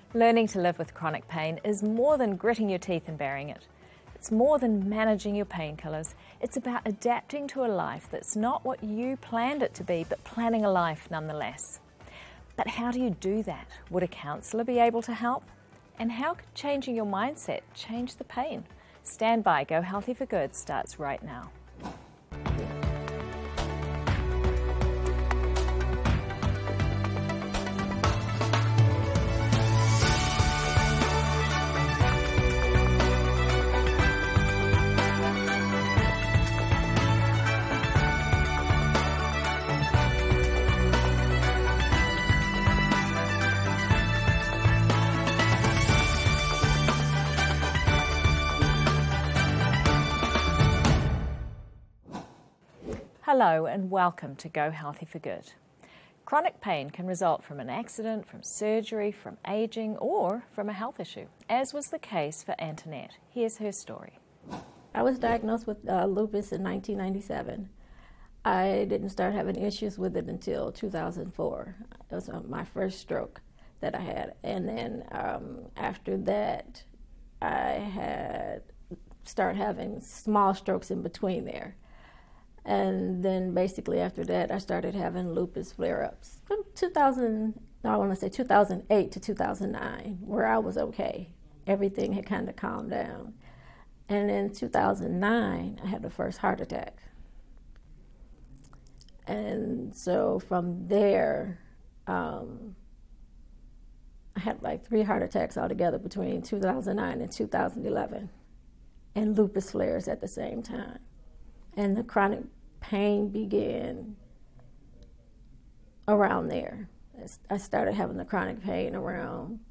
Learning to live with chronic pain is more than gritting your teeth and bearing it. It's more than managing your painkillers. It's about adapting to a life that's not what you planned it to be, but planning a life nonetheless. But how do you do that? Would a counsellor be able to help? And how could changing your mindset change the pain? Stand by, Go Healthy for Good starts right now. Hello and welcome to Go Healthy for Good. Chronic pain can result from an accident, from surgery, from aging, or from a health issue, as was the case for Antoinette. Here's her story. I was diagnosed with lupus in 1997. I didn't start having issues with it until 2004. It was my first stroke that I had. And then after that, I had started having small strokes in between there. And then basically after that, I started having lupus flare-ups from 2008 to 2009, where I was okay. Everything had kind of calmed down. And in 2009, I had the first heart attack. And so from there, I had like 3 heart attacks altogether between 2009 and 2011, and lupus flares at the same time. And the chronic pain began around there. I started having the chronic pain around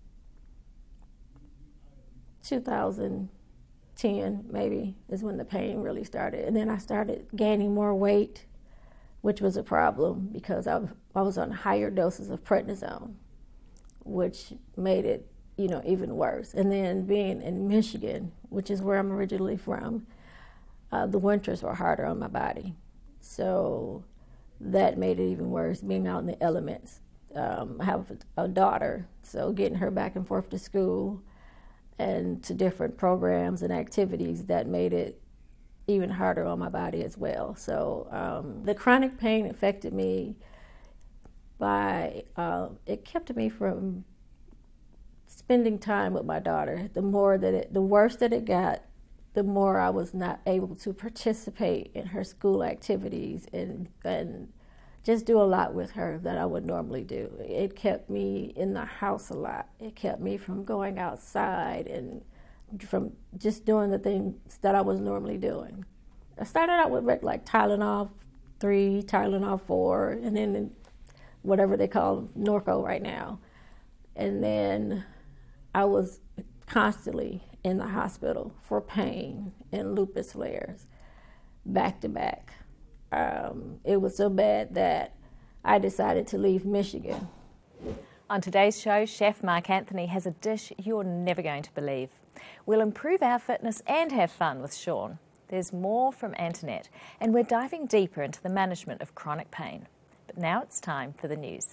2010, maybe, is when the pain really started. And then I started gaining more weight, which was a problem because I was on higher doses of prednisone, which made it, even worse. And then being in Michigan, which is where I'm originally from, the winters were harder on my body. So that made it even worse, being out in the elements. I have a daughter, so getting her back and forth to school and to different programs and activities, that made it even harder on my body as well. So the chronic pain affected me by, it kept me from spending time with my daughter. The worse that it got, the more I was not able to participate in her school activities and just do a lot with her that I would normally do. It kept me in the house a lot. It kept me from going outside and from just doing the things that I was normally doing. I started out with like Tylenol 3, Tylenol 4, and then whatever they call Norco right now. And then I was constantly in the hospital for pain and lupus flares, back to back. It was so bad that I decided to leave Michigan. On today's show, Chef Mark Anthony has a dish you're never going to believe. We'll improve our fitness and have fun with Sean. There's more from Antoinette, and we're diving deeper into the management of chronic pain. But now it's time for the news.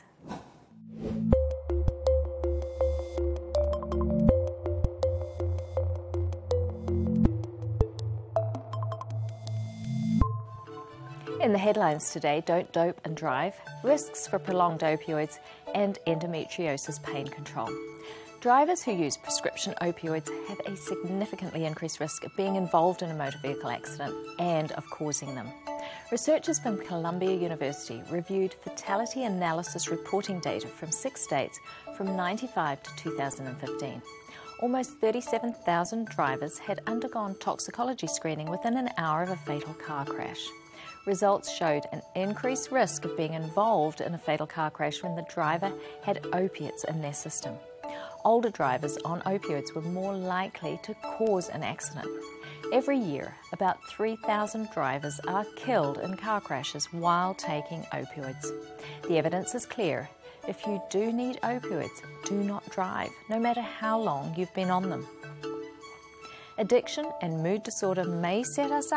In the headlines today, don't dope and drive, risks for prolonged opioids, and endometriosis pain control. Drivers who use prescription opioids have a significantly increased risk of being involved in a motor vehicle accident and of causing them. Researchers from Columbia University reviewed fatality analysis reporting data from 6 states from 1995 to 2015. Almost 37,000 drivers had undergone toxicology screening within an hour of a fatal car crash. Results showed an increased risk of being involved in a fatal car crash when the driver had opiates in their system. Older drivers on opioids were more likely to cause an accident. Every year, about 3,000 drivers are killed in car crashes while taking opioids. The evidence is clear. If you do need opioids, do not drive, no matter how long you've been on them. Addiction and mood disorder may set us up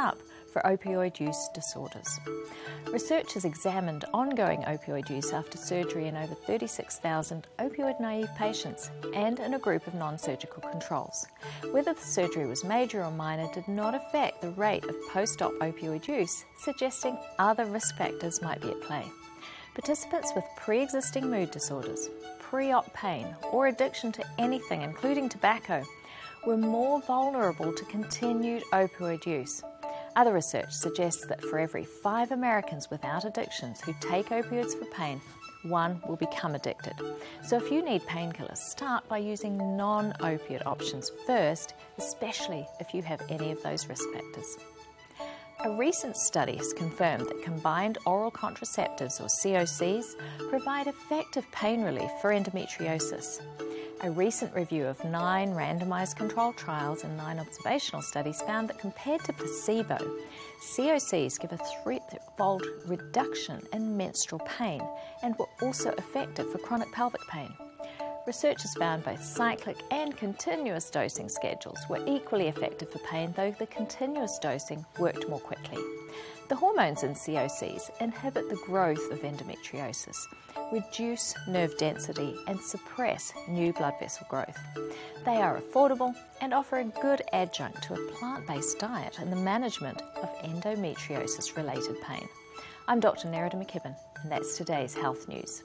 for opioid use disorders. Researchers examined ongoing opioid use after surgery in over 36,000 opioid-naive patients and in a group of non-surgical controls. Whether the surgery was major or minor did not affect the rate of post-op opioid use, suggesting other risk factors might be at play. Participants with pre-existing mood disorders, pre-op pain, or addiction to anything, including tobacco, were more vulnerable to continued opioid use. Other research suggests that for every 5 Americans without addictions who take opioids for pain, 1 will become addicted. So if you need painkillers, start by using non-opiate options first, especially if you have any of those risk factors. A recent study has confirmed that combined oral contraceptives, or COCs, provide effective pain relief for endometriosis. A recent review of 9 randomized controlled trials and 9 observational studies found that compared to placebo, COCs give a 3-fold reduction in menstrual pain and were also effective for chronic pelvic pain. Researchers found both cyclic and continuous dosing schedules were equally effective for pain, though the continuous dosing worked more quickly. The hormones in COCs inhibit the growth of endometriosis, reduce nerve density, and suppress new blood vessel growth. They are affordable and offer a good adjunct to a plant-based diet in the management of endometriosis-related pain. I'm Dr. Nerida McKibben, and that's today's Health News.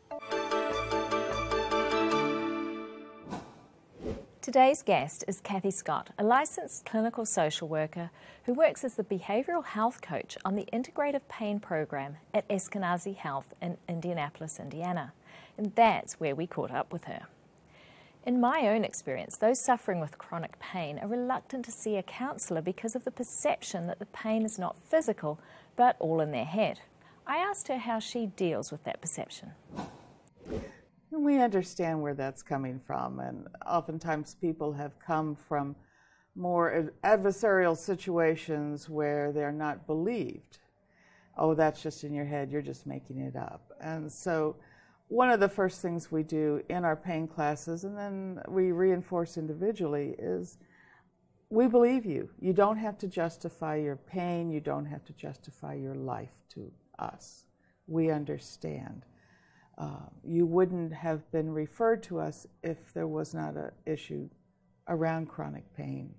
Today's guest is Kathy Scott, a licensed clinical social worker who works as the behavioral health coach on the Integrative Pain Program at Eskenazi Health in Indianapolis, Indiana. And that's where we caught up with her. In my own experience, those suffering with chronic pain are reluctant to see a counsellor because of the perception that the pain is not physical, but all in their head. I asked her how she deals with that perception. We understand where that's coming from, and oftentimes people have come from more adversarial situations where they're not believed. Oh, that's just in your head, you're just making it up. And so one of the first things we do in our pain classes, and then we reinforce individually, is we believe you. You don't have to justify your pain, you don't have to justify your life to us. We understand. You wouldn't have been referred to us if there was not an issue around chronic pain.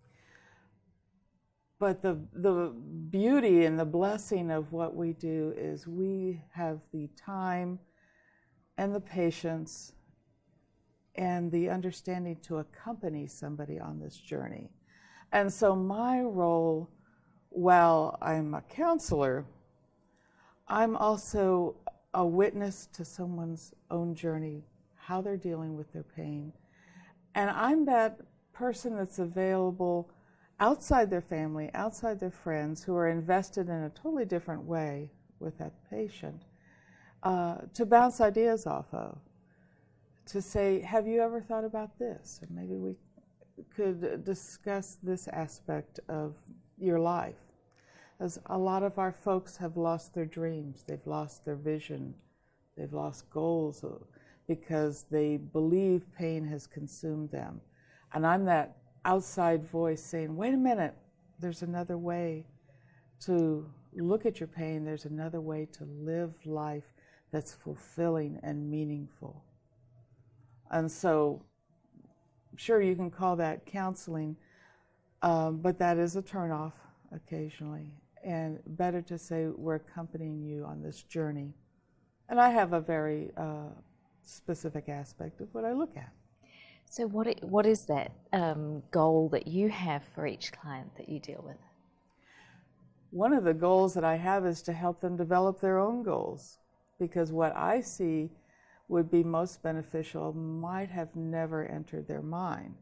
But the beauty and the blessing of what we do is we have the time and the patience and the understanding to accompany somebody on this journey. And so my role, while I'm a counselor, I'm also a witness to someone's own journey, how they're dealing with their pain. And I'm that person that's available outside their family, outside their friends, who are invested in a totally different way with that patient, to bounce ideas off of, to say, have you ever thought about this? And maybe we could discuss this aspect of your life. As a lot of our folks have lost their dreams, they've lost their vision, they've lost goals because they believe pain has consumed them. And I'm that outside voice saying, wait a minute, there's another way to look at your pain, there's another way to live life that's fulfilling and meaningful. And so, sure, you can call that counseling, but that is a turnoff occasionally. And better to say we're accompanying you on this journey. And I have a very specific aspect of what I look at. So what is that goal that you have for each client that you deal with? One of the goals that I have is to help them develop their own goals, because what I see would be most beneficial might have never entered their mind.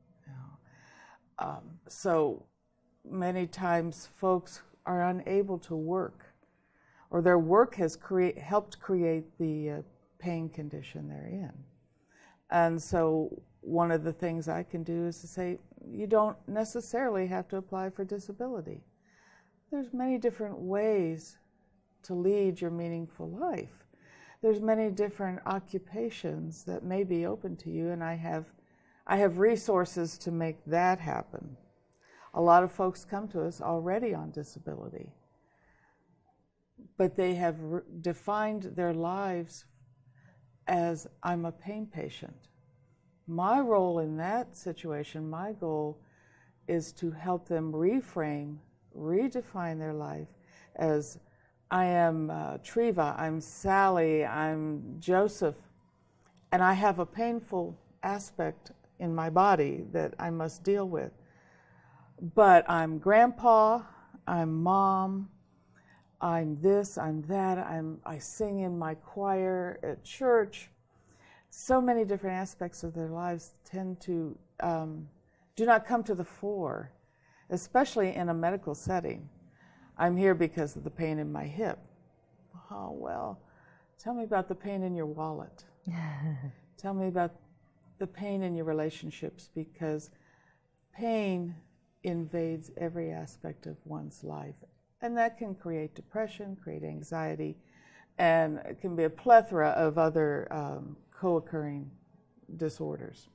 So many times folks are unable to work, or their work has helped create the pain condition they're in. And so one of the things I can do is to say, you don't necessarily have to apply for disability. There's many different ways to lead your meaningful life. There's many different occupations that may be open to you, and I have resources to make that happen. A lot of folks come to us already on disability, but they have defined their lives as, I'm a pain patient. My role in that situation, my goal, is to help them reframe, redefine their life as, I am Treva, I'm Sally, I'm Joseph, and I have a painful aspect in my body that I must deal with. But I'm grandpa, I'm mom, I'm this, I'm that, I sing in my choir at church. So many different aspects of their lives tend to do not come to the fore, especially in a medical setting. I'm here because of the pain in my hip. Oh, well, tell me about the pain in your wallet. Tell me about the pain in your relationships, because pain invades every aspect of one's life. And that can create depression, create anxiety, and it can be a plethora of other co-occurring disorders.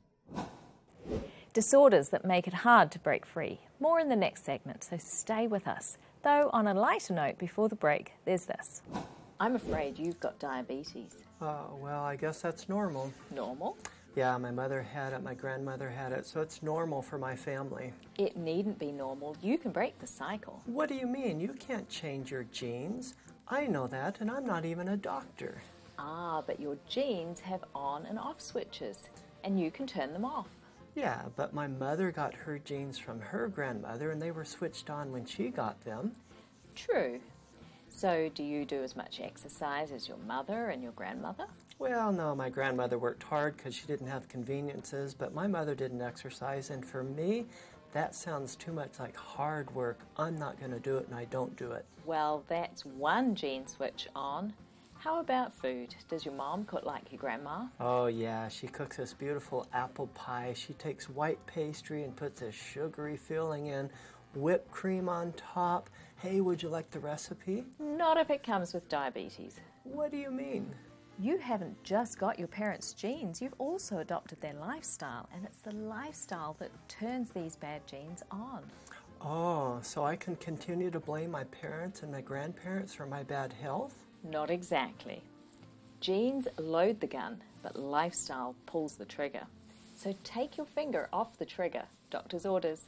Disorders that make it hard to break free. More in the next segment, so stay with us. Though on a lighter note before the break, there's this. I'm afraid you've got diabetes. Well, I guess that's normal. Normal? Yeah, my mother had it, my grandmother had it, so it's normal for my family. It needn't be normal. You can break the cycle. What do you mean? You can't change your genes. I know that, and I'm not even a doctor. Ah, but your genes have on and off switches, and you can turn them off. Yeah, but my mother got her genes from her grandmother, and they were switched on when she got them. True. So do you do as much exercise as your mother and your grandmother? Well, no, my grandmother worked hard because she didn't have conveniences, but my mother didn't exercise, and for me, that sounds too much like hard work. I'm not going to do it, and I don't do it. Well, that's one gene switch on. How about food? Does your mom cook like your grandma? Oh, yeah, she cooks this beautiful apple pie. She takes white pastry and puts a sugary filling in, whipped cream on top. Hey, would you like the recipe? Not if it comes with diabetes. What do you mean? You haven't just got your parents' genes, you've also adopted their lifestyle, and it's the lifestyle that turns these bad genes on. Oh, so I can continue to blame my parents and my grandparents for my bad health? Not exactly. Genes load the gun, but lifestyle pulls the trigger. So take your finger off the trigger. Doctor's orders.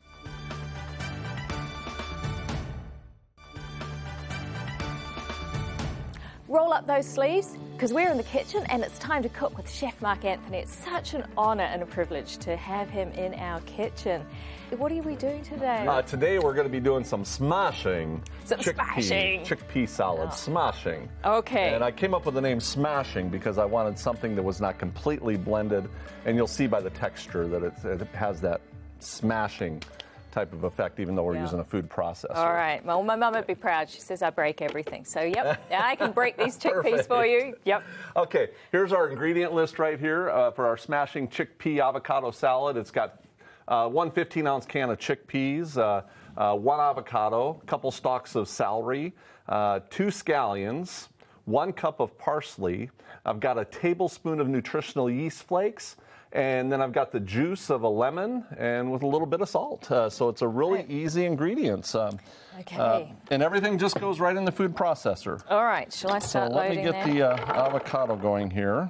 Roll up those sleeves, because we're in the kitchen and it's time to cook with Chef Mark Anthony. It's such an honour and a privilege to have him in our kitchen. What are we doing today? Today we're going to be doing some smashing. Chickpea salad, smashing. Okay. And I came up with the name smashing because I wanted something that was not completely blended, and you'll see by the texture that it has that smashing type of effect, even though we're using a food processor. All right. Well, my mum would be proud. She says I break everything. So, yep, I can break these chickpeas for you. Yep. Okay, here's our ingredient list right here for our smashing chickpea avocado salad. It's got 1 15-ounce can of chickpeas, 1 avocado, a couple stalks of celery, 2 scallions, 1 cup of parsley. I've got a tablespoon of nutritional yeast flakes, and then I've got the juice of a lemon and with a little bit of salt. So it's a really easy ingredients. Okay. And everything just goes right in the food processor. All right. Shall I start loading let me get the avocado going here.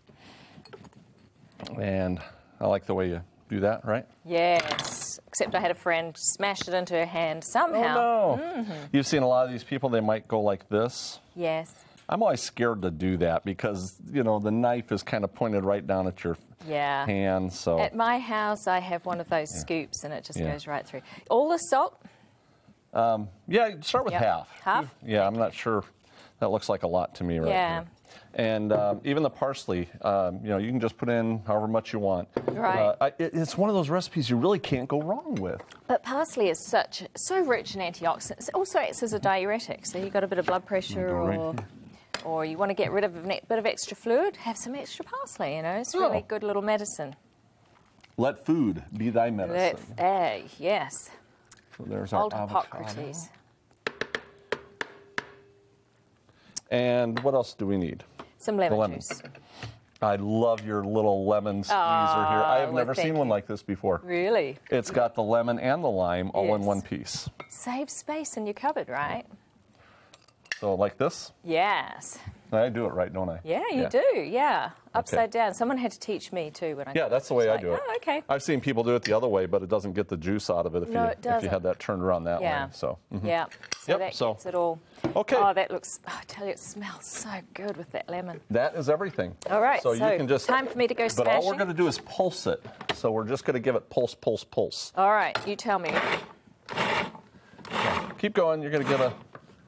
And I like the way you do that, right? Yes. Except I had a friend smashed it into her hand somehow. Oh, no. Mm-hmm. You've seen a lot of these people, they might go like this. Yes. I'm always scared to do that because, you know, the knife is kind of pointed right down at your hand. So at my house, I have one of those scoops, and it just goes right through. All the salt? Start with half. Half? Yeah, I'm not sure. That looks like a lot to me right here. And even the parsley, you can just put in however much you want. Right. It's one of those recipes you really can't go wrong with. But parsley is so rich in antioxidants. It also acts as a diuretic. So you've got a bit of blood pressure or you want to get rid of a bit of extra fluid, have some extra parsley, It's really good little medicine. Let food be thy medicine. Yes. So there's Old our Hippocrates. And what else do we need? Some lemon juice. I love your little lemon squeezer here. I have never seen one like this before. Really? It's got the lemon and the lime all in Yes. one piece. Save space in your cupboard, right? So like this? Yes. I do it right, don't I? Yeah, you do. Yeah. Upside down. Someone had to teach me too when I. Yeah, that's the way I do it. Oh, okay. I've seen people do it the other way, but it doesn't get the juice out of it if No, you it if you doesn't. had that turned around that Yeah. way. So Yeah. So Yep, that so- gets it all. Okay. Oh, that looks. I tell you, it smells so good with that lemon. that is everything. All right. So, you can just time for me to go But all we're smashing. going to do is pulse it. So we're just going to give it pulse, pulse, pulse. All right. You tell me. Keep going. You're going to get a.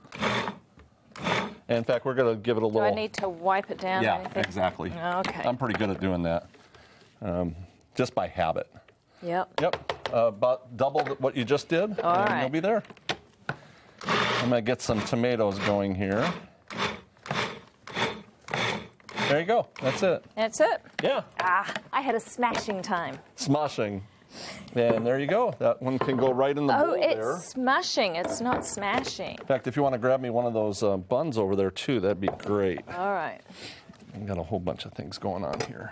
In fact, we're going to give it a Do little. I need to wipe it down or Yeah, anything? exactly. Okay. I'm pretty good at doing that, just by habit. Yep. Yep, about double what you just did, All and right. you'll be there. I'm going to get some tomatoes going here. There you go. That's it. That's it. Yeah, I had a smashing time. smoshing. And there you go. That one can go right in the Oh, bowl it's there. smushing. It's not smashing. In fact, if you want to grab me one of those buns over there too, that'd be great. All right. I've got a whole bunch of things going on here.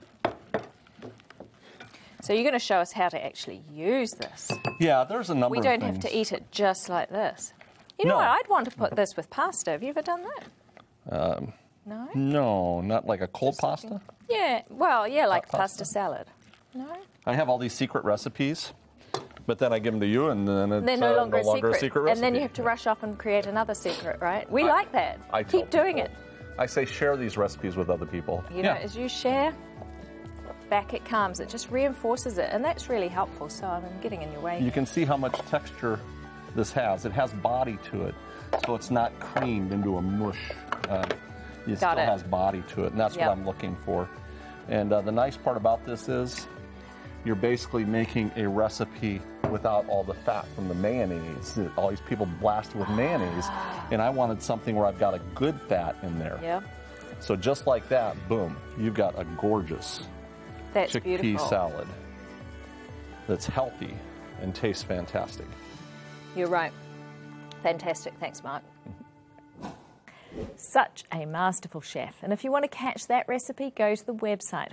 So you're going to show us how to actually use this. Yeah, there's a number We of don't things. have to eat it just like this. You know No. what? I'd want to put this with pasta. Have you ever done that? No? No, not like a cold pasta. Yeah. Well, yeah, like Hot pasta pasta? salad. No? I have all these secret recipes, but then I give them to you, and then it's They're no longer, a secret And recipe. then you have to rush off and create another secret, right? We like that. I tell Keep doing people. it. I say share these recipes with other people. You know, as you share, back it comes. It just reinforces it, and that's really helpful. So I'm getting in your way. You can see how much texture this has. It has body to it, so it's not creamed into a mush. It still it. has body to it, and that's Yep. what I'm looking for. And the nice part about this is you're basically making a recipe without all the fat from the mayonnaise. All these people blasted with mayonnaise, and I wanted something where I've got a good fat in there. Yeah, So just like that, boom, you've got a gorgeous that's chickpea beautiful. salad that's healthy and tastes fantastic. You're right. Fantastic. Thanks, Mark. Such a masterful chef. And if you want to catch that recipe, go to the website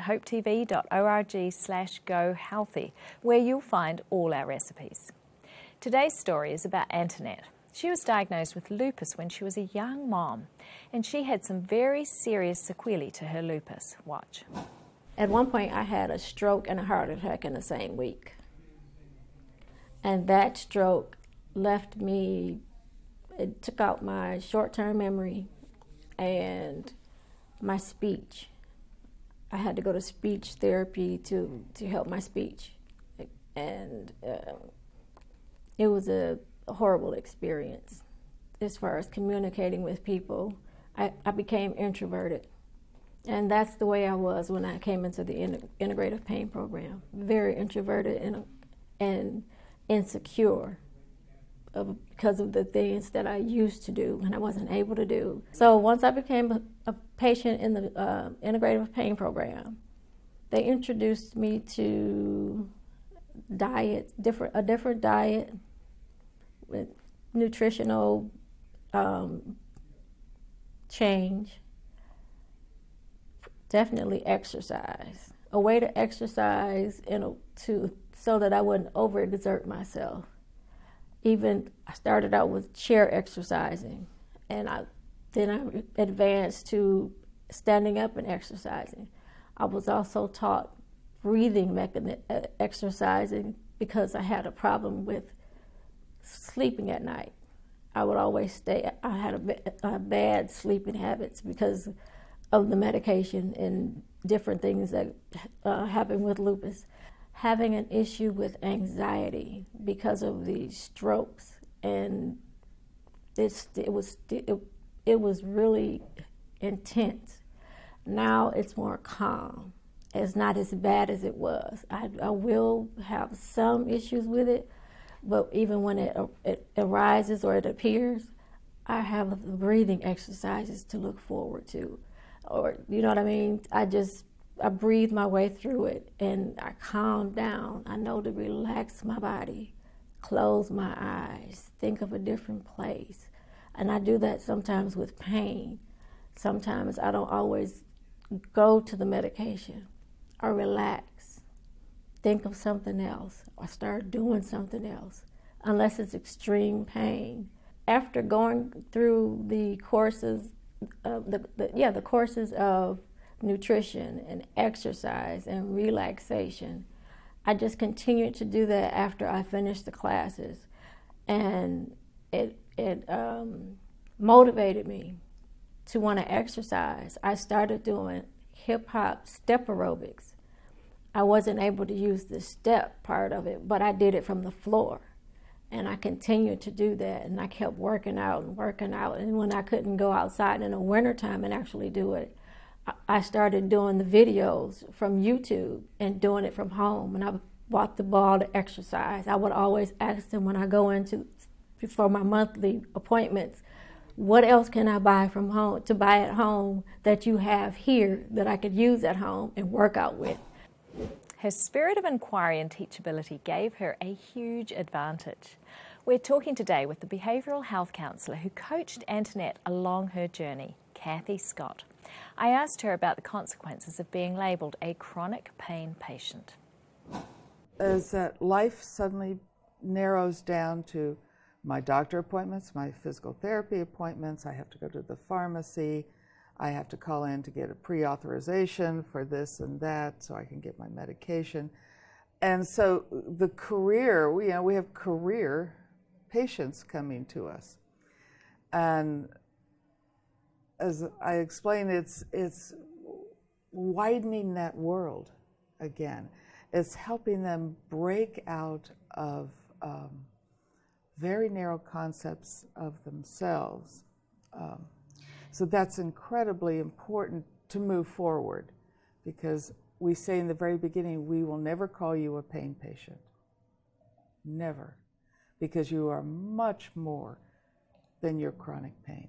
hopetv.org/gohealthy, where you'll find all our recipes. Today's story is about Antoinette. She was diagnosed with lupus when she was a young mom, and she had some very serious sequelae to her lupus. Watch. At one point, I had a stroke and a heart attack in the same week. And that stroke left me, it took out my short-term memory and my speech. I had to go to speech therapy to help my speech. And it was a horrible experience as far as communicating with people. I became introverted. And that's the way I was when I came into the integrative pain program. Very introverted and insecure because of the things that I used to do and I wasn't able to do. So once I became a patient in the integrative pain program, they introduced me to a different diet with nutritional change. Definitely exercise. A way to exercise so that I wouldn't overexert myself. Even I started out with chair exercising, and then I advanced to standing up and exercising. I was also taught breathing exercising because I had a problem with sleeping at night. I would always I had a bad sleeping habits because of the medication and different things that happen with lupus. Having an issue with anxiety because of the strokes, and it was really intense. Now it's more calm. It's not as bad as it was. I will have some issues with it, but even when it arises or it appears, I have breathing exercises to look forward to. Or, you know what I mean? I breathe my way through it and I calm down. I know to relax my body, close my eyes, think of a different place. And I do that sometimes with pain. Sometimes I don't always go to the medication or relax, think of something else, or start doing something else, unless it's extreme pain. After going through the courses, the courses of nutrition and exercise and relaxation, I just continued to do that after I finished the classes, and it motivated me to want to exercise. I started doing hip-hop step aerobics. I wasn't able to use the step part of it, but I did it from the floor. And I continued to do that, and I kept working out. And when I couldn't go outside in the wintertime and actually do it, I started doing the videos from YouTube and doing it from home. And I bought the ball to exercise. I would always ask them when I go into for my monthly appointments, what else can I buy from home to buy at home that you have here that I could use at home and work out with? Her spirit of inquiry and teachability gave her a huge advantage. We're talking today with the behavioural health counsellor who coached Antoinette along her journey, Kathy Scott. I asked her about the consequences of being labelled a chronic pain patient. As that life suddenly narrows down to my doctor appointments, my physical therapy appointments, I have to go to the pharmacy, I have to call in to get a pre-authorization for this and that so I can get my medication. And so the career, we have career patients coming to us. And as I explained, it's widening that world again. It's helping them break out of very narrow concepts of themselves. So that's incredibly important to move forward, because we say in the very beginning, we will never call you a pain patient. Never. Because you are much more than your chronic pain.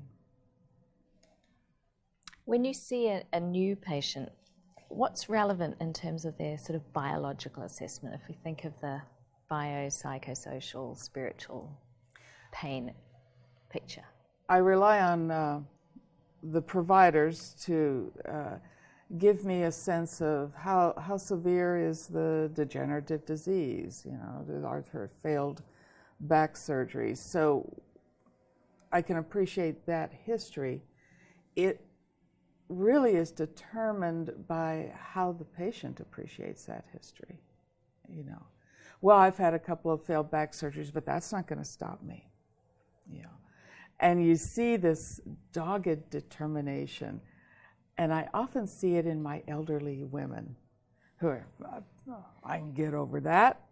When you see a new patient, what's relevant in terms of their sort of biological assessment, if we think of the biopsychosocial, spiritual pain picture? I rely on the providers to give me a sense of how severe is the degenerative disease, the failed back surgery. So I can appreciate that history. It really is determined by how the patient appreciates that history. Well, I've had a couple of failed back surgeries, but that's not going to stop me. And you see this dogged determination, and I often see it in my elderly women who are, I can get over that,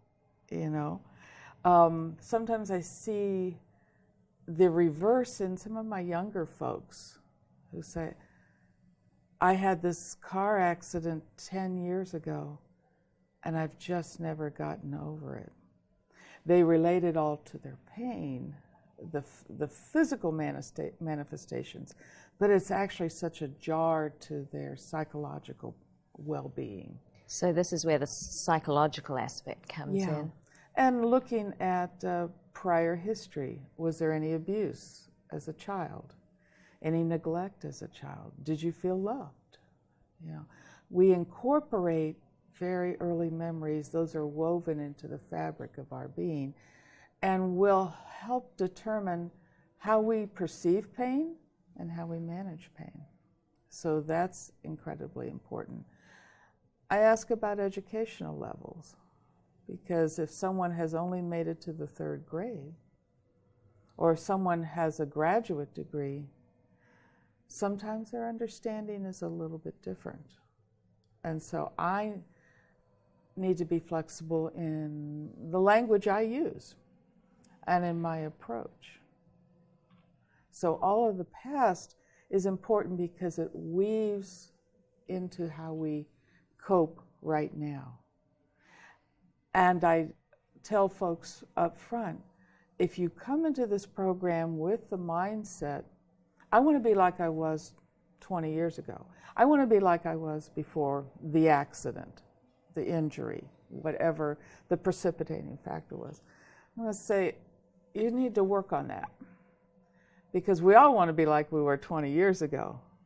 Sometimes I see the reverse in some of my younger folks who say, I had this car accident 10 years ago, and I've just never gotten over it. They relate it all to their pain, the physical manifestations, but it's actually such a jar to their psychological well-being. So this is where the psychological aspect comes in. And looking at prior history. Was there any abuse as a child? Any neglect as a child? Did you feel loved? We incorporate very early memories. Those are woven into the fabric of our being and will help determine how we perceive pain and how we manage pain. So that's incredibly important. I ask about educational levels, because if someone has only made it to the 3rd grade, or if someone has a graduate degree, sometimes their understanding is a little bit different. And so I need to be flexible in the language I use and in my approach. So all of the past is important because it weaves into how we cope right now. And I tell folks up front, if you come into this program with the mindset, I want to be like I was 20 years ago. I want to be like I was before the accident, the injury, whatever the precipitating factor was. I'm going to say, you need to work on that. Because we all want to be like we were 20 years ago.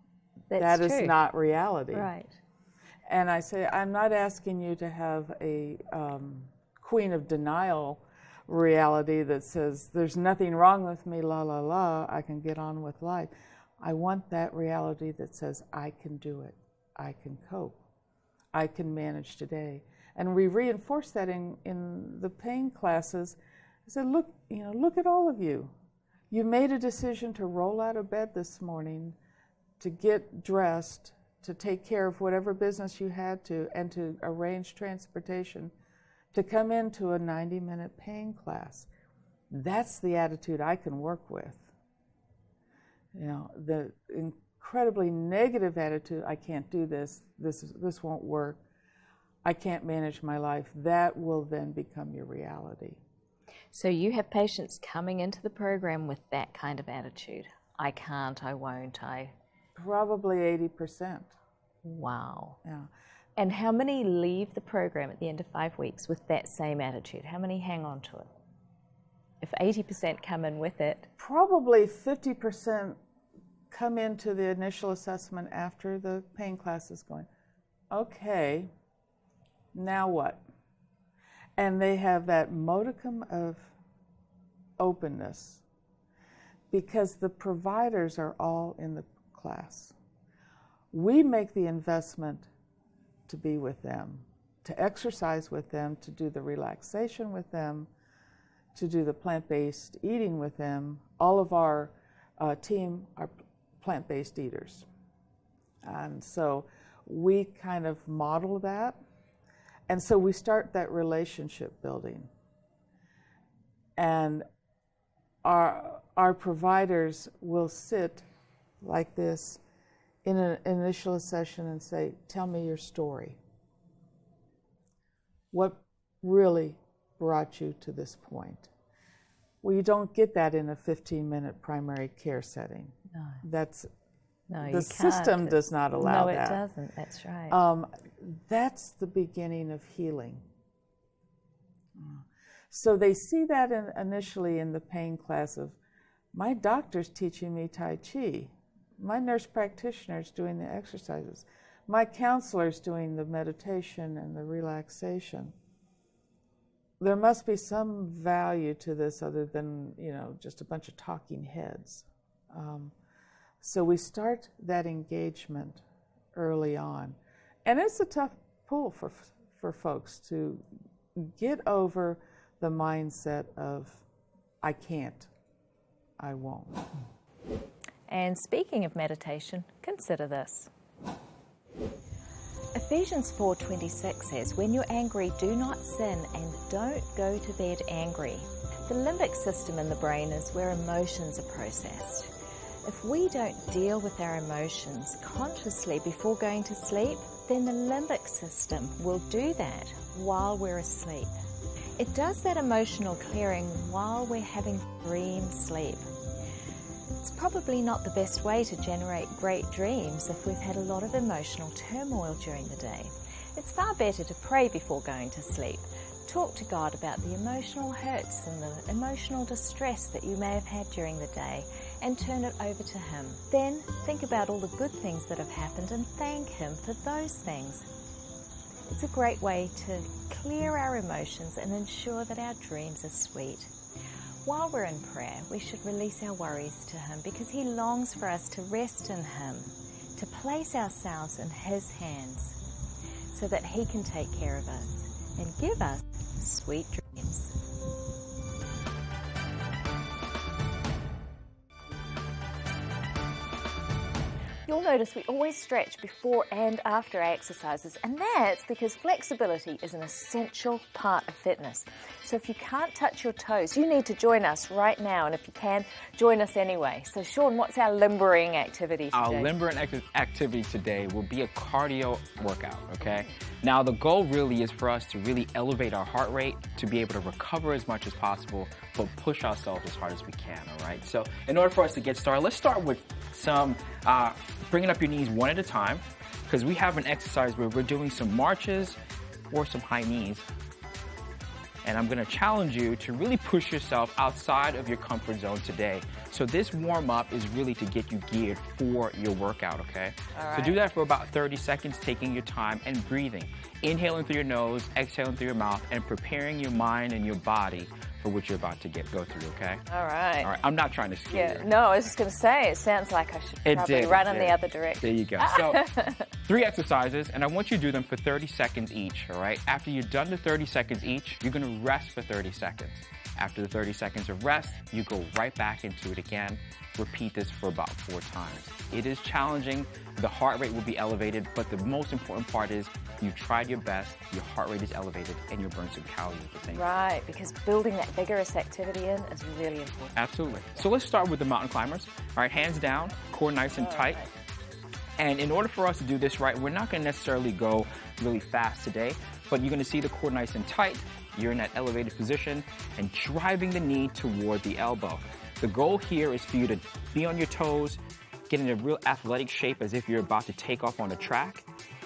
That true. is not reality. Right. And I say, I'm not asking you to have a queen of denial reality that says, there's nothing wrong with me, la, la, la, I can get on with life. I want that reality that says, I can do it, I can cope, I can manage today. And we reinforce that in the pain classes. I said, look at all of you. You made a decision to roll out of bed this morning, to get dressed, to take care of whatever business you had to, and to arrange transportation, to come into a 90-minute pain class. That's the attitude I can work with. The incredibly negative attitude, I can't do this won't work, I can't manage my life, that will then become your reality. So you have patients coming into the program with that kind of attitude. I can't, I won't, Probably 80%. Wow. Yeah. And how many leave the program at the end of 5 weeks with that same attitude? How many hang on to it? If 80% come in with it? Probably 50% come into the initial assessment after the pain class is going, okay, now what? And they have that modicum of openness because the providers are all in the class. We make the investment to be with them, to exercise with them, to do the relaxation with them, to do the plant-based eating with them. All of our team are plant-based eaters. And so we kind of model that. And so we start that relationship building. And our providers will sit like this in an initial session and say, tell me your story. What really brought you to this point? Well, you don't get that in a 15-minute primary care setting. No. The system does not allow that. No, it doesn't. That's right. That's the beginning of healing. So they see that initially in the pain class of, my doctor's teaching me Tai Chi. My nurse practitioner's doing the exercises. My counselor's doing the meditation and the relaxation. There must be some value to this other than, just a bunch of talking heads. So we start that engagement early on. And it's a tough pull for folks to get over the mindset of, I can't, I won't. And speaking of meditation, consider this. Ephesians 4:26 says, when you're angry, do not sin and don't go to bed angry. The limbic system in the brain is where emotions are processed. If we don't deal with our emotions consciously before going to sleep, then the limbic system will do that while we're asleep. It does that emotional clearing while we're having dream sleep. It's probably not the best way to generate great dreams if we've had a lot of emotional turmoil during the day. It's far better to pray before going to sleep. Talk to God about the emotional hurts and the emotional distress that you may have had during the day and turn it over to Him. Then think about all the good things that have happened and thank Him for those things. It's a great way to clear our emotions and ensure that our dreams are sweet. While we're in prayer, we should release our worries to Him because He longs for us to rest in Him, to place ourselves in His hands so that He can take care of us and give us sweet dreams. You'll notice we always stretch before and after our exercises, and that's because flexibility is an essential part of fitness. So if you can't touch your toes, you need to join us right now, and if you can, join us anyway. So Sean, what's our limbering activity today? Our limbering activity today will be a cardio workout, okay? Now the goal really is for us to really elevate our heart rate, to be able to recover as much as possible, but push ourselves as hard as we can, all right? So in order for us to get started, let's start with some bringing up your knees one at a time, because we have an exercise where we're doing some marches or some high knees. And I'm going to challenge you to really push yourself outside of your comfort zone today. So this warm-up is really to get you geared for your workout, okay? All right. So do that for about 30 seconds, taking your time and breathing. Inhaling through your nose, exhaling through your mouth, and preparing your mind and your body for what you're about to go through, okay? All right. All right, I'm not trying to scare you. No, I was just going to say, it sounds like I should probably run in the other direction. There you go. So 3 exercises, and I want you to do them for 30 seconds each, all right? After you're done the 30 seconds each, you're going to rest for 30 seconds. After the 30 seconds of rest, you go right back into it again. Repeat this for about 4 times. It is challenging. The heart rate will be elevated, but the most important part is you tried your best, your heart rate is elevated, and you'll burn some calories at the same time. Right, because building that vigorous activity in is really important. Absolutely. So let's start with the mountain climbers. All right, hands down, core nice and tight. Right. And in order for us to do this right, we're not going to necessarily go really fast today, but you're going to see the core nice and tight. You're in that elevated position and driving the knee toward the elbow. The goal here is for you to be on your toes, get in a real athletic shape as if you're about to take off on a track.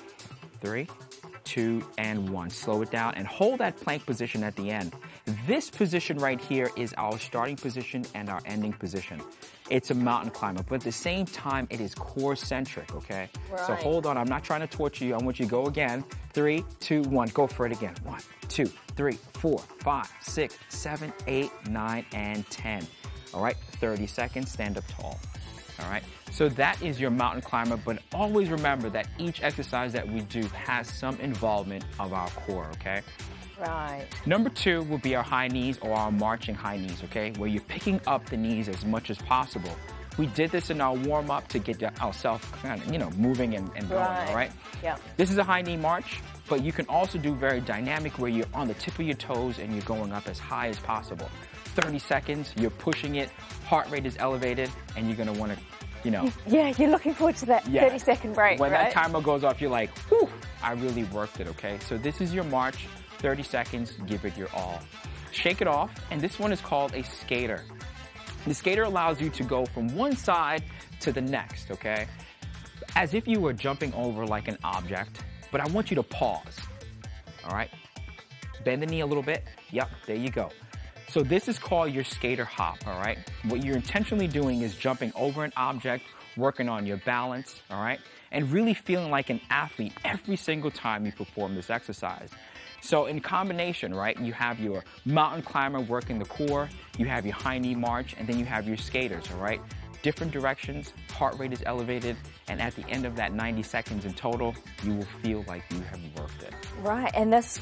3, 2, and 1. Slow it down and hold that plank position at the end. This position right here is our starting position and our ending position. It's a mountain climber, but at the same time, it is core centric, okay? Right. So hold on, I'm not trying to torture you. I want you to go again. 3, 2, 1, go for it again. 1, 2, 3, 4, 5, 6, 7, 8, 9, and 10. All right, 30 seconds, stand up tall. All right, so that is your mountain climber, but always remember that each exercise that we do has some involvement of our core, okay? Right. Number 2 will be our high knees or our marching high knees, okay? Where you're picking up the knees as much as possible. We did this in our warm-up to get ourselves kind of, moving and going, all right? Yeah. This is a high knee march, but you can also do very dynamic where you're on the tip of your toes and you're going up as high as possible. 30 seconds, you're pushing it, heart rate is elevated, and you're going to want to, Yeah, you're looking forward to that 30-second break, when right? that timer goes off, you're like, whew, I really worked it, okay? So this is your march, 30 seconds, give it your all. Shake it off, and this one is called a skater. The skater allows you to go from one side to the next, okay? As if you were jumping over like an object, but I want you to pause, all right? Bend the knee a little bit. Yep, there you go. So this is called your skater hop, all right? What you're intentionally doing is jumping over an object, working on your balance, all right? And really feeling like an athlete every single time you perform this exercise. So in combination, right, you have your mountain climber working the core, you have your high knee march, and then you have your skaters, all right? Different directions, heart rate is elevated, and at the end of that 90 seconds in total, you will feel like you have worked it. Right, and this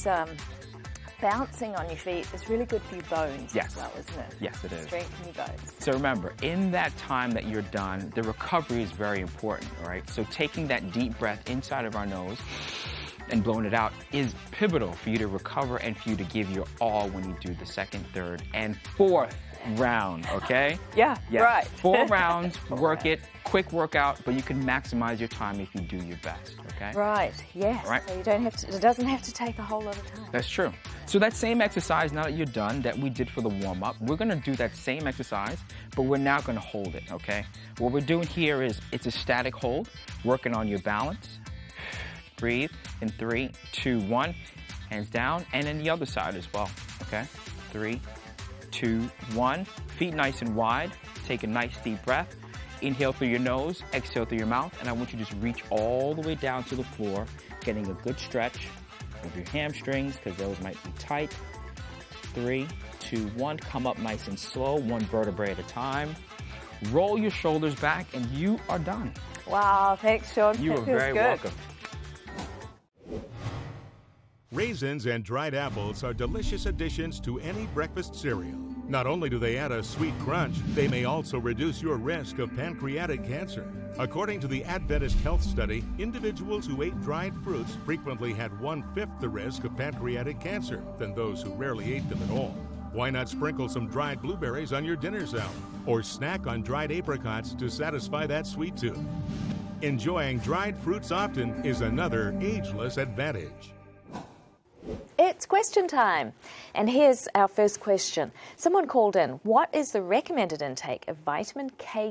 bouncing on your feet is really good for your bones Yes. as well, isn't it? Yes, it is. Strengthen your bones. So remember, in that time that you're done, the recovery is very important, all right? So taking that deep breath inside of our nose and blowing it out is pivotal for you to recover and for you to give your all when you do the second, third, and fourth round, okay? Yeah, right. 4 rounds, work it, quick workout, but you can maximize your time if you do your best, okay? Right, yes. Right. So you don't have to, it doesn't have to take a whole lot of time. That's true. So that same exercise, now that you're done, that we did for the warm-up, we're going to do that same exercise, but we're now going to hold it, okay? What we're doing here is it's a static hold, working on your balance. Breathe in 3, 2, 1, hands down, and then the other side as well, okay? 3, 2, 1, feet nice and wide. Take a nice deep breath. Inhale through your nose, exhale through your mouth, and I want you to just reach all the way down to the floor, getting a good stretch of your hamstrings because those might be tight. 3, 2, 1, come up nice and slow, 1 vertebrae at a time. Roll your shoulders back, and you are done. Wow, thanks, Sean. You That are feels very good. welcome. Raisins and dried apples are delicious additions to any breakfast cereal. Not only do they add a sweet crunch, they may also reduce your risk of pancreatic cancer. According to the Adventist Health Study, individuals who ate dried fruits frequently had 1/5 the risk of pancreatic cancer than those who rarely ate them at all. Why not sprinkle some dried blueberries on your dinner salad or snack on dried apricots to satisfy that sweet tooth? Enjoying dried fruits often is another ageless advantage. It it's question time. And here's our first question. Someone called in, what is the recommended intake of vitamin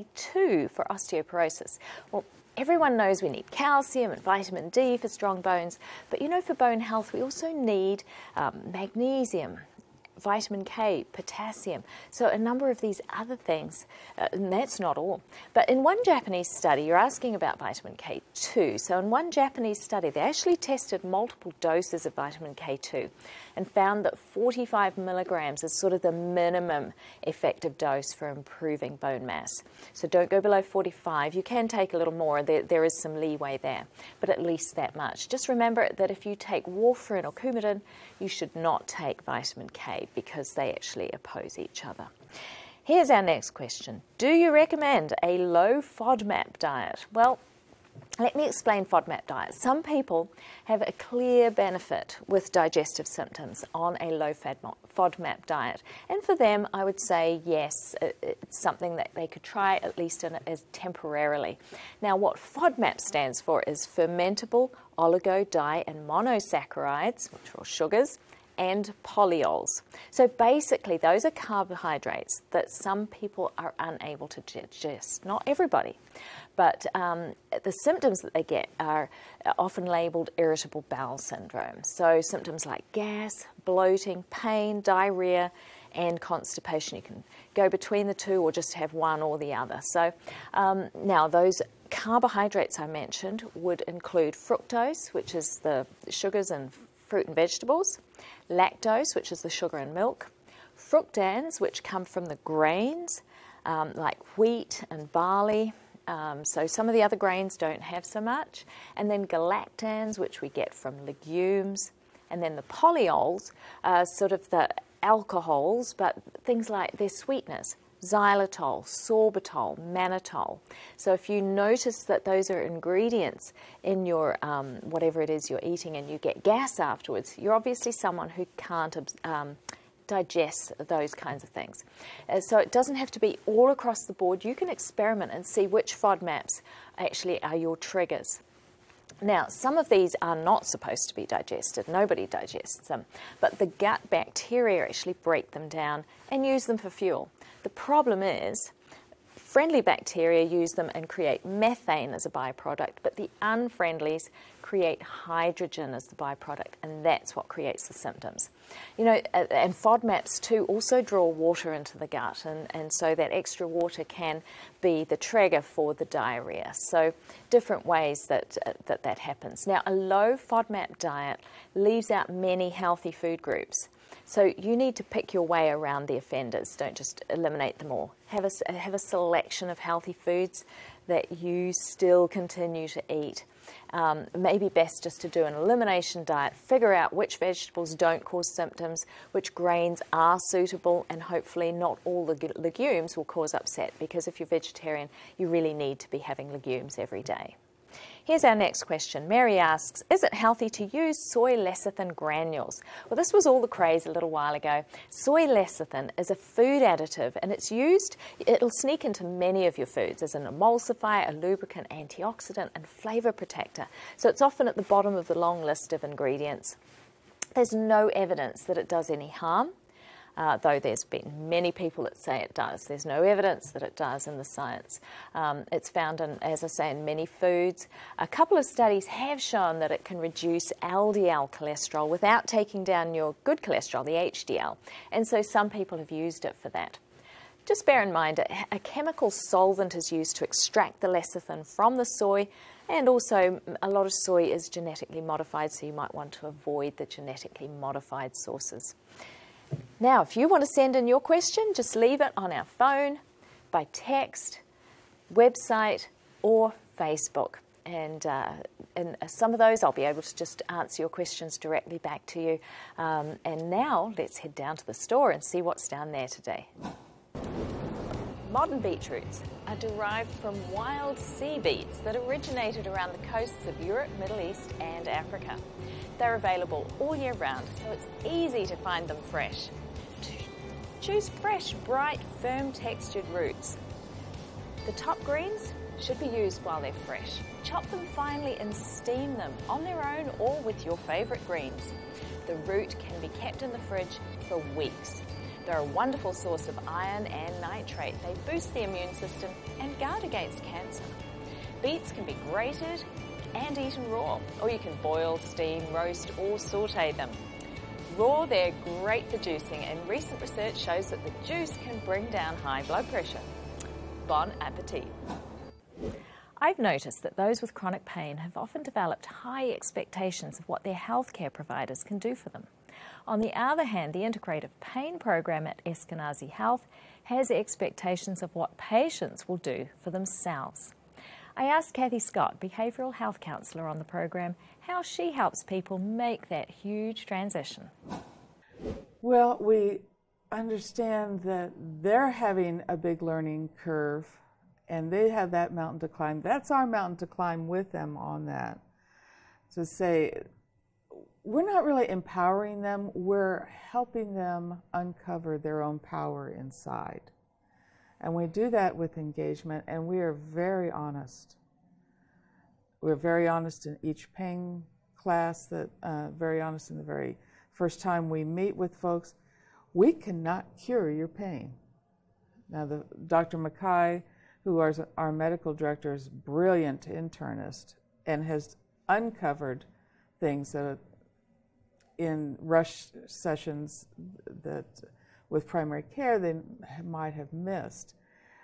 K2 for osteoporosis? Well, everyone knows we need calcium and vitamin D for strong bones, but you know, for bone health, we also need magnesium, vitamin K, potassium, so a number of these other things, and that's not all. But in one Japanese study, you're asking about vitamin K2, so in one Japanese study, they actually tested multiple doses of vitamin K2 and found that 45 milligrams is sort of the minimum effective dose for improving bone mass. So don't go below 45. You can take a little more. There is some leeway there, but at least that much. Just remember that if you take warfarin or Coumadin, you should not take vitamin K because they actually oppose each other. Here's our next question. Do you recommend a low FODMAP diet? Well, let me explain FODMAP diet. Some people have a clear benefit with digestive symptoms on a low FODMAP diet. And for them, I would say yes, it's something that they could try at least as temporarily. Now, what FODMAP stands for is fermentable oligo, di, and monosaccharides, which are all sugars, and polyols. So basically, those are carbohydrates that some people are unable to digest. Not everybody. But the symptoms that they get are often labeled irritable bowel syndrome. So symptoms like gas, bloating, pain, diarrhea, and constipation. You can go between the two or just have one or the other. So now those carbohydrates I mentioned would include fructose, which is the sugars in fruit and vegetables, lactose, which is the sugar in milk, fructans, which come from the grains like wheat and barley. So some of the other grains don't have so much. And then galactans, which we get from legumes. And then the polyols are sort of the alcohols, but things like their sweeteners. Xylitol, sorbitol, mannitol. So if you notice that those are ingredients in your whatever it is you're eating and you get gas afterwards, you're obviously someone who can't digest those kinds of things. So it doesn't have to be all across the board. You can experiment and see which FODMAPs actually are your triggers. Now, some of these are not supposed to be digested. Nobody digests them. But the gut bacteria actually break them down and use them for fuel. The problem is, friendly bacteria use them and create methane as a byproduct, but the unfriendlies create hydrogen as the byproduct, and that's what creates the symptoms. You know, and FODMAPs too also draw water into the gut, and so that extra water can be the trigger for the diarrhea. So different ways that happens. Now, a low FODMAP diet leaves out many healthy food groups. So you need to pick your way around the offenders. Don't just eliminate them all. Have a selection of healthy foods that you still continue to eat. Maybe best just to do an elimination diet, figure out which vegetables don't cause symptoms, which grains are suitable, and hopefully not all the legumes will cause upset, because if you're vegetarian, you really need to be having legumes every day. Here's our next question. Mary asks, is it healthy to use soy lecithin granules? Well, this was all the craze a little while ago. Soy lecithin is a food additive, and it'll sneak into many of your foods as an emulsifier, a lubricant, antioxidant, and flavor protector. So it's often at the bottom of the long list of ingredients. There's no evidence that it does any harm. Though there's been many people that say it does. There's no evidence that it does in the science. It's found in, as I say, in many foods. A couple of studies have shown that it can reduce LDL cholesterol without taking down your good cholesterol, the HDL. And so some people have used it for that. Just bear in mind, a chemical solvent is used to extract the lecithin from the soy, and also a lot of soy is genetically modified, so you might want to avoid the genetically modified sources. Now, if you want to send in your question, just leave it on our phone, by text, website, or Facebook. And some of those, I'll be able to just answer your questions directly back to you. And now, let's head down to the store and see what's down there today. Modern beetroots are derived from wild sea beets that originated around the coasts of Europe, Middle East, and Africa. They're available all year round, so it's easy to find them fresh. Choose fresh, bright, firm textured roots. The top greens should be used while they're fresh. Chop them finely and steam them on their own or with your favourite greens. The root can be kept in the fridge for weeks. They're a wonderful source of iron and nitrate. They boost the immune system and guard against cancer. Beets can be grated and eaten raw, or you can boil, steam, roast, or saute them. Raw, they're great for juicing, and recent research shows that the juice can bring down high blood pressure. Bon appetit. I've noticed that those with chronic pain have often developed high expectations of what their healthcare providers can do for them. On the other hand, the Integrative Pain Program at Eskenazi Health has expectations of what patients will do for themselves. I asked Kathy Scott, behavioural health counsellor on the program, how she helps people make that huge transition. Well, we understand that they're having a big learning curve and they have that mountain to climb. That's our mountain to climb with them on that. To say, we're not really empowering them, we're helping them uncover their own power inside. And we do that with engagement, and we are very honest. We're very honest in each pain class, very honest in the very first time we meet with folks. We cannot cure your pain. Now, Dr. Mackay, who is our medical director, is a brilliant internist and has uncovered things that in rush sessions that with primary care they might have missed.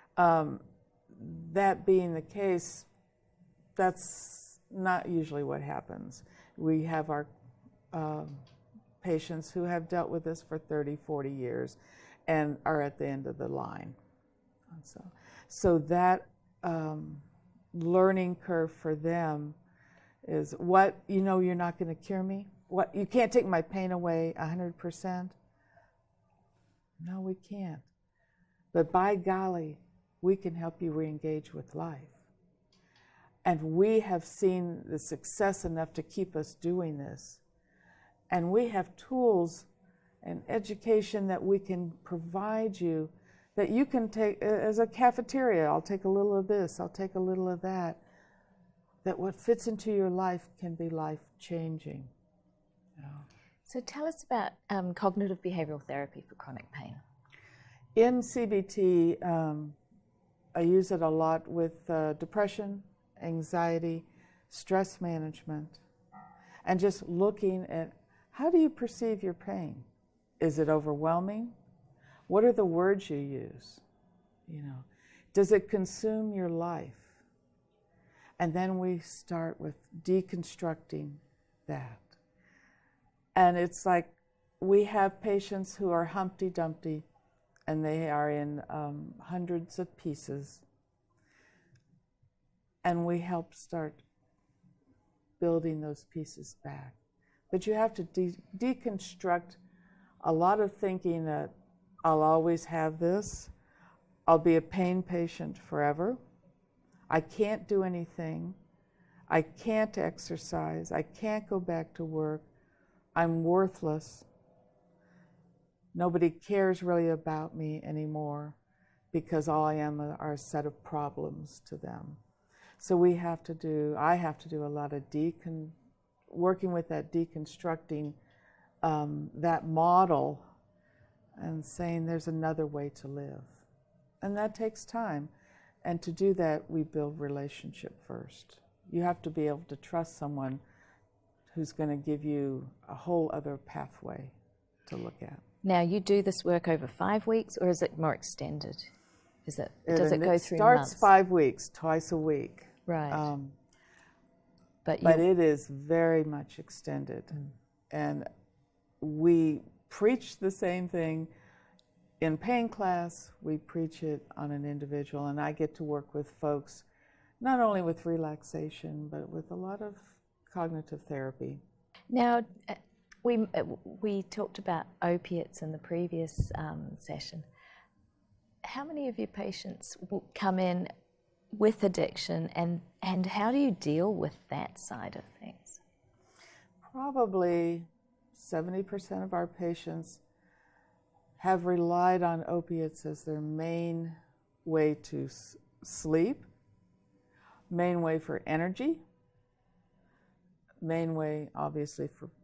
That being the case, that's not usually what happens. We have our patients who have dealt with this for 30, 40 years and are at the end of the line. So that learning curve for them is, what, you're not going to cure me? What, you can't take my pain away 100%? No, we can't. But by golly, we can help you re-engage with life. And we have seen the success enough to keep us doing this. And we have tools and education that we can provide you that you can take as a cafeteria. I'll take a little of this, I'll take a little of that. That what fits into your life can be life-changing. So tell us about cognitive behavioural therapy for chronic pain. In CBT, I use it a lot with depression, anxiety, stress management, and just looking at, how do you perceive your pain? Is it overwhelming? What are the words you use? Does it consume your life? And then we start with deconstructing that. And it's like we have patients who are Humpty Dumpty, and they are in hundreds of pieces. And we help start building those pieces back. But you have to deconstruct a lot of thinking that I'll always have this, I'll be a pain patient forever, I can't do anything, I can't exercise, I can't go back to work, I'm worthless. Nobody cares really about me anymore because all I am are a set of problems to them. So I have to do a lot of working with that, deconstructing that model and saying there's another way to live. And that takes time. And to do that, we build relationship first. You have to be able to trust someone who's going to give you a whole other pathway to look at. Now, you do this work over 5 weeks, or is it more extended? Does it go through months? It starts 5 weeks, twice a week. Right. But it is very much extended. And we preach the same thing in pain class, we preach it on an individual, and I get to work with folks not only with relaxation, but with a lot of cognitive therapy. Now, we talked about opiates in the previous session. How many of your patients will come in with addiction, and how do you deal with that side of things? Probably 70% of our patients have relied on opiates as their main way to sleep, main way for energy, main way, obviously, for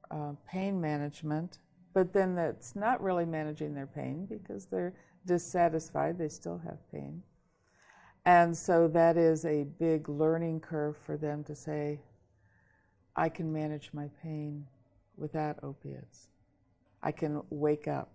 pain management, but then that's not really managing their pain because they're dissatisfied, they still have pain. And so that is a big learning curve for them to say, I can manage my pain without opiates. I can wake up.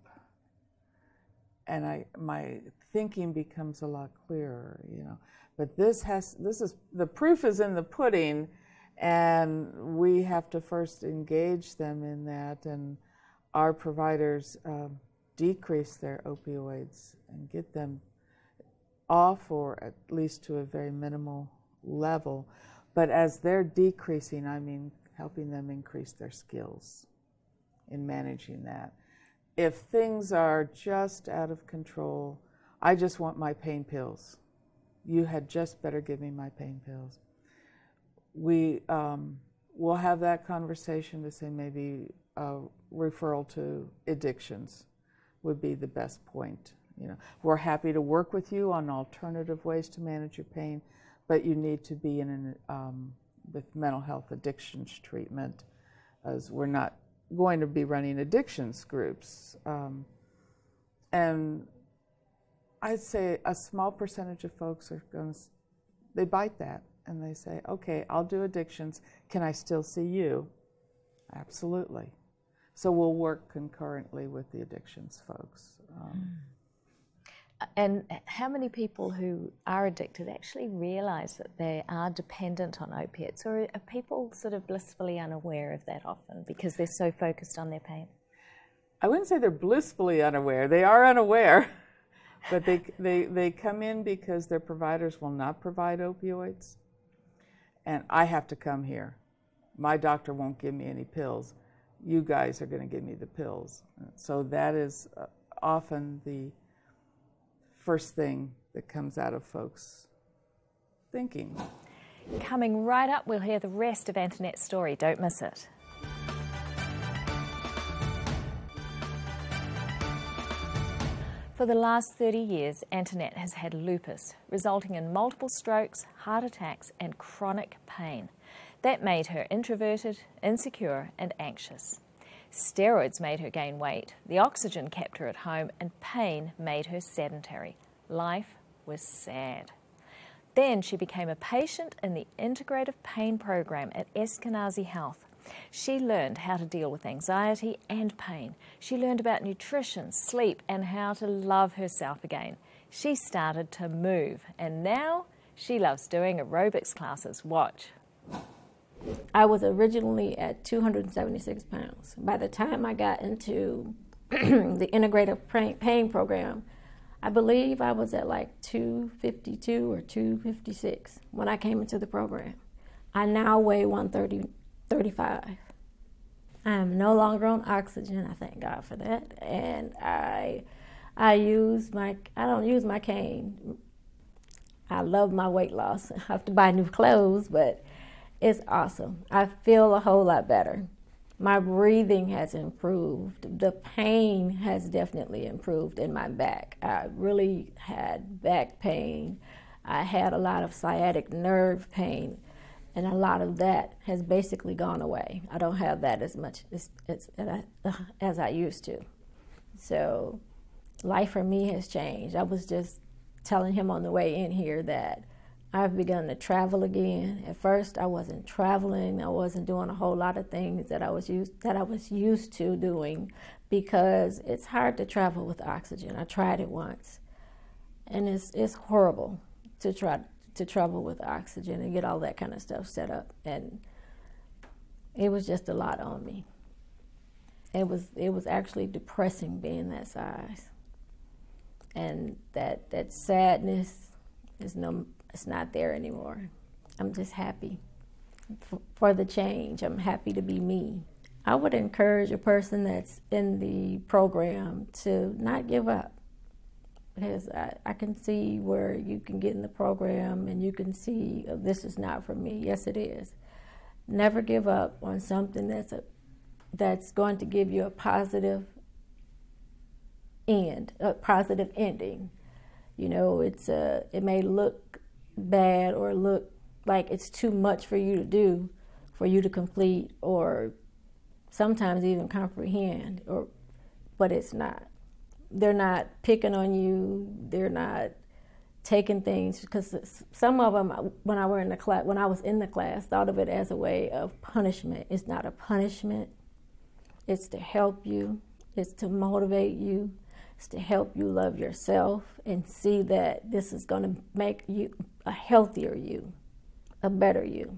And my thinking becomes a lot clearer, you know. But the proof is in the pudding, and we have to first engage them in that, and our providers decrease their opioids and get them off, or at least to a very minimal level. But as they're decreasing, I mean helping them increase their skills in managing that. If things are just out of control, I just want my pain pills. You had just better give me my pain pills. We'll have that conversation to say maybe referral to addictions would be the best point. You know, we're happy to work with you on alternative ways to manage your pain, but you need to be in with mental health addictions treatment, as we're not going to be running addictions groups. And I'd say a small percentage of folks are they bite that and they say, okay, I'll do addictions. Can I still see you? Absolutely. So we'll work concurrently with the addictions folks. And how many people who are addicted actually realize that they are dependent on opiates, or are people sort of blissfully unaware of that often because they're so focused on their pain? I wouldn't say they're blissfully unaware. They are unaware, but they come in because their providers will not provide opioids, and I have to come here. My doctor won't give me any pills. You guys are going to give me the pills. So that is often the first thing that comes out of folks' thinking. Coming right up, we'll hear the rest of Antoinette's story. Don't miss it. For the last 30 years, Antoinette has had lupus, resulting in multiple strokes, heart attacks, and chronic pain. That made her introverted, insecure, and anxious. Steroids made her gain weight, the oxygen kept her at home, and pain made her sedentary. Life was sad. Then she became a patient in the Integrative Pain Program at Eskenazi Health. She learned how to deal with anxiety and pain. She learned about nutrition, sleep, and how to love herself again. She started to move, and now she loves doing aerobics classes. Watch. I was originally at 276 pounds. By the time I got into the Integrative Pain Program, I believe I was at like 252 or 256 when I came into the program. I now weigh 135. I am no longer on oxygen, I thank God for that. And I don't use my cane. I love my weight loss. I have to buy new clothes, but it's awesome. I feel a whole lot better. My breathing has improved. The pain has definitely improved in my back. I really had back pain. I had a lot of sciatic nerve pain, and a lot of that has basically gone away. I don't have that as much as I used to. So life for me has changed. I was just telling him on the way in here that I've begun to travel again. At first, I wasn't traveling. I wasn't doing a whole lot of things that I was used to doing, because it's hard to travel with oxygen. I tried it once, and it's horrible to try to travel with oxygen and get all that kind of stuff set up. And it was just a lot on me. It was actually depressing being that size, and that sadness is it's not there anymore. I'm just happy for the change. I'm happy to be me. I would encourage a person that's in the program to not give up, because I can see where you can get in the program and you can see, oh, this is not for me. Yes, it is. Never give up on something that's going to give you a positive ending. You know, it may look bad or look like it's too much for you to do, for you to complete, or sometimes even comprehend, but it's not. They're not picking on you. They're not taking things, because some of them, when I was in the class, thought of it as a way of punishment. It's not a punishment. It's to help you. It's to motivate you. It's to help you love yourself and see that this is going to make you a healthier you, a better you,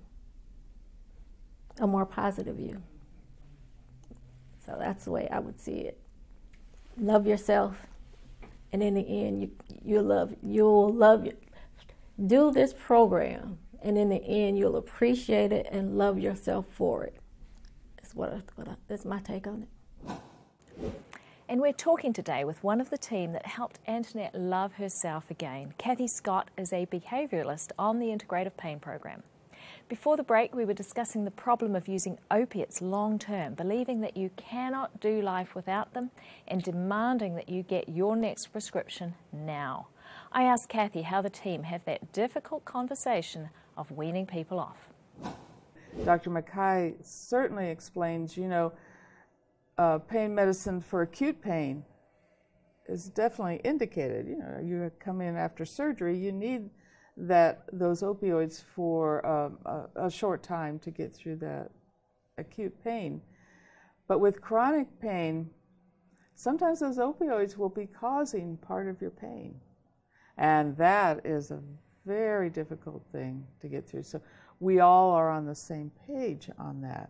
a more positive you. So that's the way I would see it. Love yourself, and in the end, you'll love you. Do this program, and in the end, you'll appreciate it and love yourself for it. That's my take on it. And we're talking today with one of the team that helped Antoinette love herself again. Kathy Scott is a behaviouralist on the Integrative Pain Program. Before the break, we were discussing the problem of using opiates long term, believing that you cannot do life without them and demanding that you get your next prescription now. I asked Kathy how the team have that difficult conversation of weaning people off. Dr. Mackay certainly explains, pain medicine for acute pain is definitely indicated. You come in after surgery, you need those opioids for a short time to get through that acute pain. But with chronic pain, sometimes those opioids will be causing part of your pain. And that is a very difficult thing to get through. So we all are on the same page on that.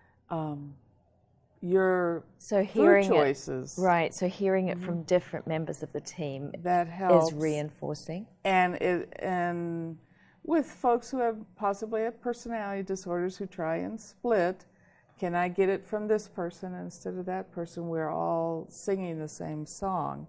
Your food choices. Right, so hearing it from different members of the team that helps. Is reinforcing. And with folks who possibly have personality disorders who try and split, can I get it from this person instead of that person? We're all singing the same song.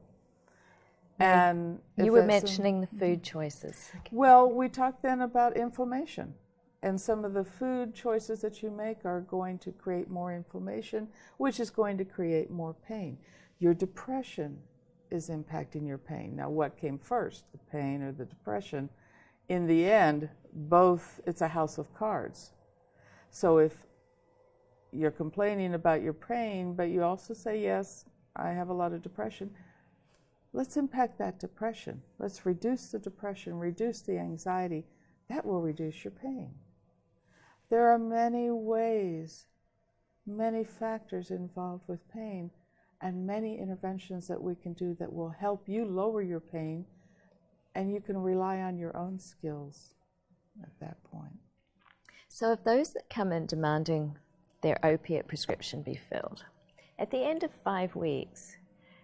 And you were mentioning the food choices. Well, we talked then about inflammation. And some of the food choices that you make are going to create more inflammation, which is going to create more pain. Your depression is impacting your pain. Now, what came first, the pain or the depression? In the end, both, it's a house of cards. So if you're complaining about your pain, but you also say, yes, I have a lot of depression, let's impact that depression. Let's reduce the depression, reduce the anxiety. That will reduce your pain. There are many ways, many factors involved with pain, and many interventions that we can do that will help you lower your pain, and you can rely on your own skills at that point. So if those that come in demanding their opiate prescription be filled, at the end of 5 weeks,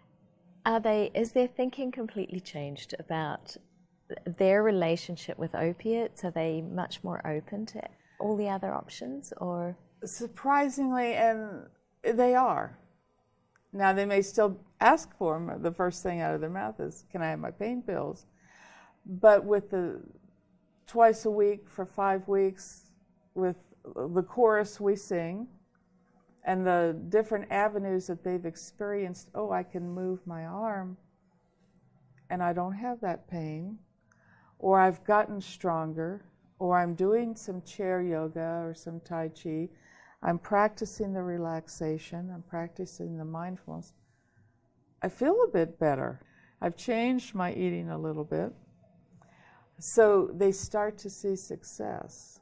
is their thinking completely changed about their relationship with opiates? Are they much more open to all the other options, or? Surprisingly, and they are. Now, they may still ask for them. The first thing out of their mouth is, can I have my pain pills? But with the twice a week for 5 weeks, with the chorus we sing, and the different avenues that they've experienced, I can move my arm, and I don't have that pain, or I've gotten stronger, or I'm doing some chair yoga or some Tai Chi, I'm practicing the relaxation, I'm practicing the mindfulness, I feel a bit better. I've changed my eating a little bit. So they start to see success,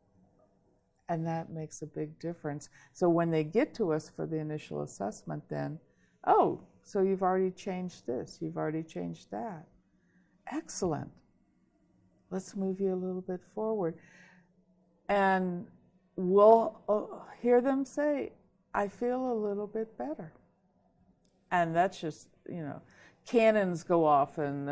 and that makes a big difference. So when they get to us for the initial assessment then, so you've already changed this, you've already changed that. Excellent. Let's move you a little bit forward. And we'll hear them say, I feel a little bit better. And that's just, cannons go off and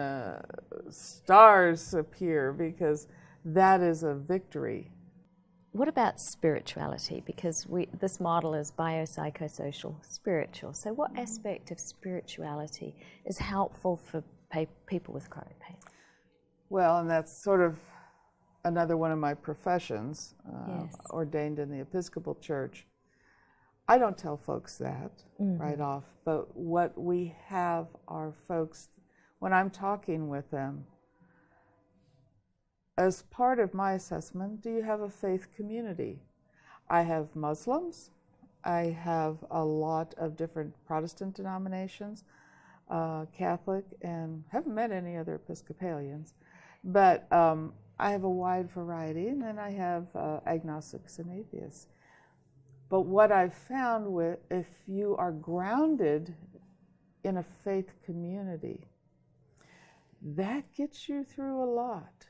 stars appear, because that is a victory. What about spirituality? Because this model is biopsychosocial spiritual. So what aspect of spirituality is helpful for people with chronic pain? Well, and that's sort of another one of my professions, Yes. ordained in the Episcopal Church. I don't tell folks that right off, but what we have are folks, when I'm talking with them, as part of my assessment, do you have a faith community? I have Muslims, I have a lot of different Protestant denominations, Catholic, and haven't met any other Episcopalians. But I have a wide variety, and then I have agnostics and atheists. But what I've found if you are grounded in a faith community, that gets you through a lot,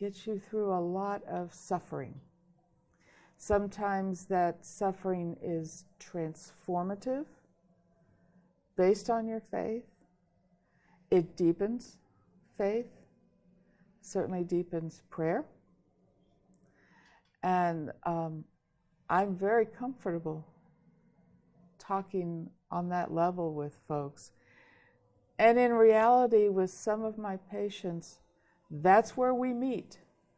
of suffering. Sometimes that suffering is transformative based on your faith. It deepens faith, certainly deepens prayer. And I'm very comfortable talking on that level with folks. And in reality, with some of my patients, that's where we meet,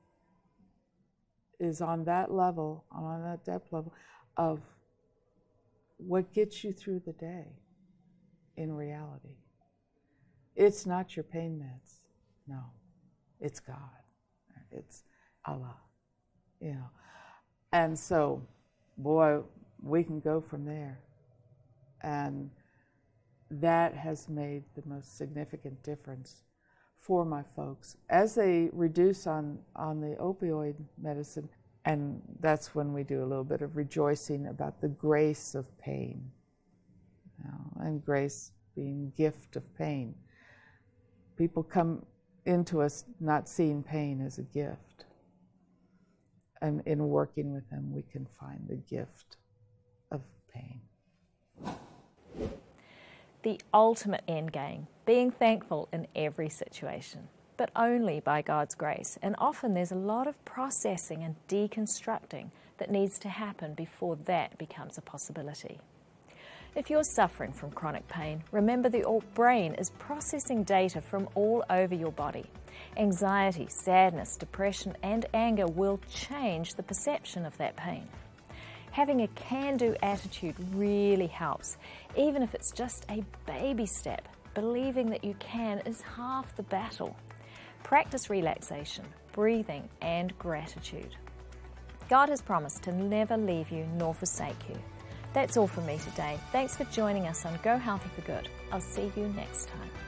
is on that level, on that depth level of what gets you through the day in reality. It's not your pain meds, no. It's God. It's Allah, you know. And so, boy, we can go from there. And that has made the most significant difference for my folks as they reduce on the opioid medicine. And that's when we do a little bit of rejoicing about the grace of pain, you know, and grace being gift of pain. People come into us not seeing pain as a gift. And in working with them, we can find the gift of pain. The ultimate end game, being thankful in every situation, but only by God's grace. And often there's a lot of processing and deconstructing that needs to happen before that becomes a possibility. If you're suffering from chronic pain, remember the brain is processing data from all over your body. Anxiety, sadness, depression, and anger will change the perception of that pain. Having a can-do attitude really helps, even if it's just a baby step. Believing that you can is half the battle. Practice relaxation, breathing, and gratitude. God has promised to never leave you nor forsake you. That's all from me today. Thanks for joining us on Go Healthy for Good. I'll see you next time.